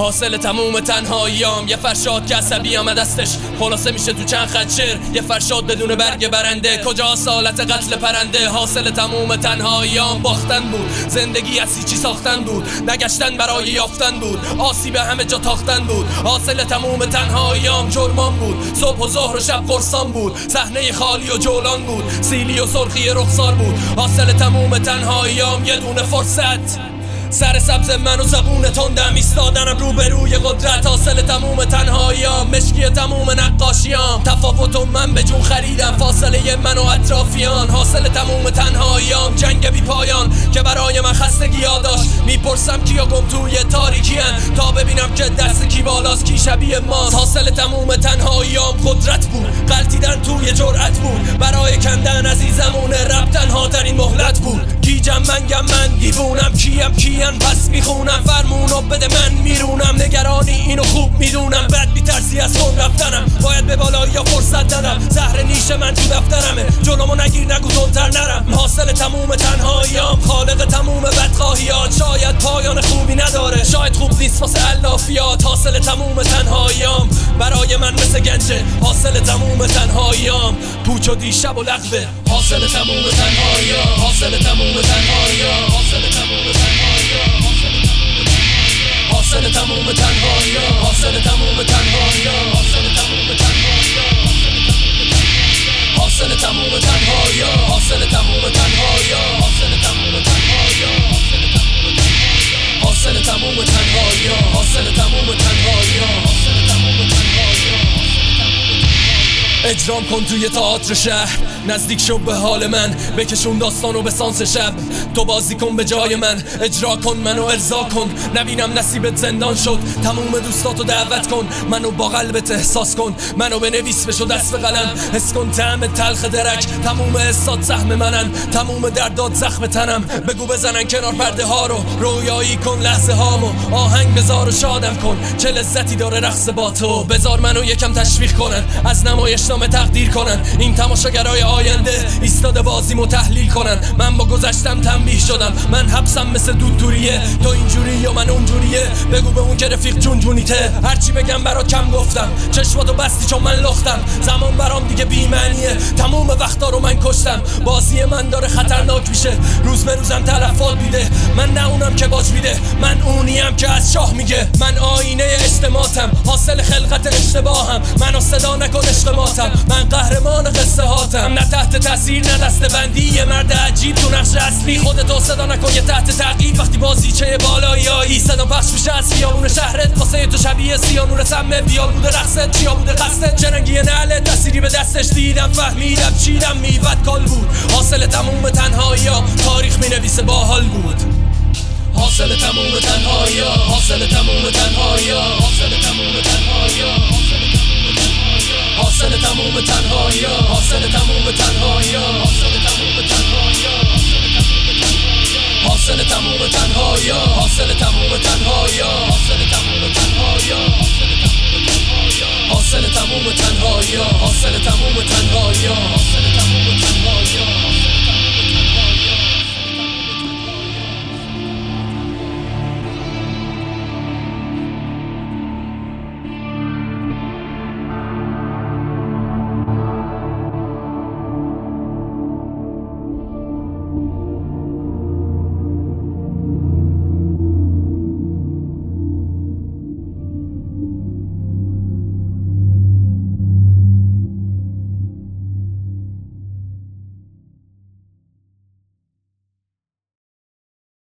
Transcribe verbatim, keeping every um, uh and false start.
حاصل تموم تنهاییام یه فرشاد که عصبی آمد دستش خلاصه میشه تو چند خط شعر. یه فرشاد بدون برگ برنده کجا اصالت قتل پرنده. حاصل تموم تنهاییام باختن بود، زندگی از چی ساختن بود، نگشتن برای یافتن بود، آسیب همه جا تاختن بود. حاصل تموم تنهاییام جرمان بود، صبح و ظهر و شب قرصان بود، صحنه خالی و جولان بود، سیلی و سرخی رخسار بود. حاصل تموم تنهاییام یه دونه فرصت، سر سبز من و زبون تندم ایستادنم روبروی قدرت. حاصل تموم تنهاییام مشکی تموم نقاشیام، تفاوت و من به جون خریدم فاصله من و اطرافیان. حاصل تموم تنهاییام جنگ بی پایان که برای من خستگی ها داشت. میپرسم کیا گم توی تاریکی ان تا ببینم که دست کی بالاست کی شبیه ماست. حاصل تموم تنهاییام قدرت بود، غلطیدن توی جرأت بود، برای کندن از این زمونه رب تنها ترین مهلت بود. گیجم من گم من دیوونم، کیم کیان پس میخونم، فرمونو بده من میرونم، نگرانی اینو خوب میدونم، بد میترسی از خون رفتنم، باید به بالا یا فرصت دادم، زهر نیش من تو دفترمه، جلومو نگیر نگو زلتر نرم. حاصل تموم تنهاییام خالق تموم بدخواهیات، شاید پایان خوبی نداره، شاید خوب نیست واسه علافیات. حاصل تموم تنهاییام برای من مثل گنجه، حاصل تموم تنهاییام پوچ و دیشب و لغوه. حاصل تموم تنهاییام، حاصل تموم تنهاییام، حاصل تموم تنهاییام، حاصل تموم تنهاییام، حاصل تموم تنهاییام، حاصل تموم تنهاییام، حاصل تموم تنهاییام، حاصل تموم تنهاییام، حاصل تموم تنهاییام، حاصل تموم تنهاییام، حاصل تموم تنهاییام، حاصل تموم تنهاییام. اجرام کن توی تئاتر شهر، نزدیک شو به حال من، بکشون داستانو به سانس شب، تو بازی کن به جای من، اجرا کن منو ارضا کن، نبینم نصیبت زندان شد، تموم دوستاتو دعوت کن، منو با قلبت احساس کن، منو بنویس بشو دست به قلم، حس کن طعم تلخ درک، تموم حسات سهم منن، تموم دردات زخم تنم، بگو بزنن کنار پرده ها رو، رویایی کن لحظه هامو، آهنگ بذار و شادم کن، چه لذتی داره رقص با تو، بذار منو یکم تشویق کنن، از نمایشنامه تقدیر کنن، این تماشاگرای آینده ایستاده بازیمو تحلیل کنن، من با گذشتم تنبیه شدم، من حبسم مثل دود دوریه، تو اینجوری و من اونجوریه، بگو به اون که رفیق جون جونیته، هرچی بگم برات کم گفتم، چشماتو بستی چون من لختم، زمان برام دیگه بی‌معنیه، تموم وقتا رو من کشتم، بازی من داره خطرناک میشه، روز به روزم تلفات میده، من نه اونم که باج میده، من اونیم که از شاه میگه، من آینه اجتماعاتم، حاصل خلقت اشتباهم، منو صدا نکن اشتباهاتم، من قهرمان قصه هاتم، نه تحت تاثیر نه دسته بندی، یه مرد عجیب تو نقش اصلی، خودتو صدا نکن یه تحت تعقیب، وقتی بازیچه بالایایی صدا پخش میشه از خیابون شهرت، واسه تو شبیه سیانور سمه، بیال بوده رقصت چیا بوده قصدت، چرنگی نعلت دستیری به دستش دیدم فهمیدم چیدم میوت کال بود، حاصل تموم تنهایی‌ها تاریخ مینویسه باحال بود. حاصل تموم تنهایی‌ها، حاصل تموم تنهایی‌ها، حاصل تموم تنهایی‌ها، حاصل تموم تنهایی‌ها، حاصل تموم تنهایی‌ها، حاصل تموم تنهایی‌ها، حاصل تموم تنهایی‌ها، حاصل تموم تنهایی‌ها، حاصل تموم تنهایی‌ها، حاصل تموم تنهایی‌ها، حاصل تموم تنهایی‌ها، حاصل تموم تنهایی‌ها.